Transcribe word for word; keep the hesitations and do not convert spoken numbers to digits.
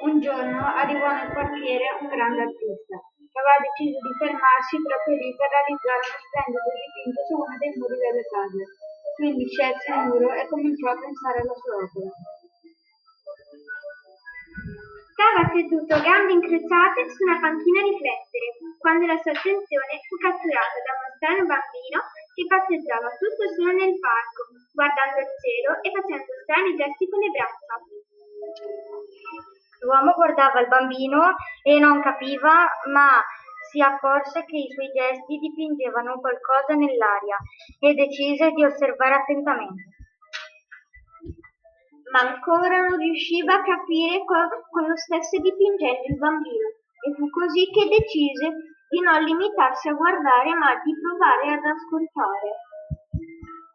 Un giorno arrivò nel quartiere un grande artista, che aveva deciso di fermarsi proprio lì per realizzare uno splendido dipinto su uno dei muri delle case. Quindi scelse il muro e cominciò a pensare alla sua opera. Stava seduto a gambe incrociate su una panchina a riflettere, quando la sua attenzione fu catturata da uno strano bambino che passeggiava tutto solo nel parco, guardando il cielo e facendo strani gesti con le braccia. L'uomo guardava il bambino e non capiva, ma si accorse che i suoi gesti dipingevano qualcosa nell'aria e decise di osservare attentamente. Ma ancora non riusciva a capire cosa stesse dipingendo il bambino e fu così che decise di non limitarsi a guardare ma di provare ad ascoltare.